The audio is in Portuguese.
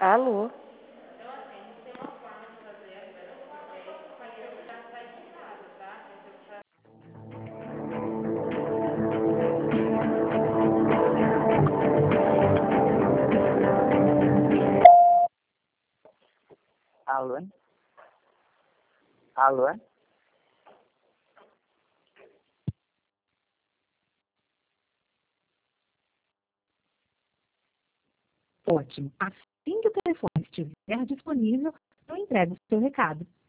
Alô? Alô? Alô? Ótimo. Assim que o telefone estiver disponível, eu entrego o seu recado.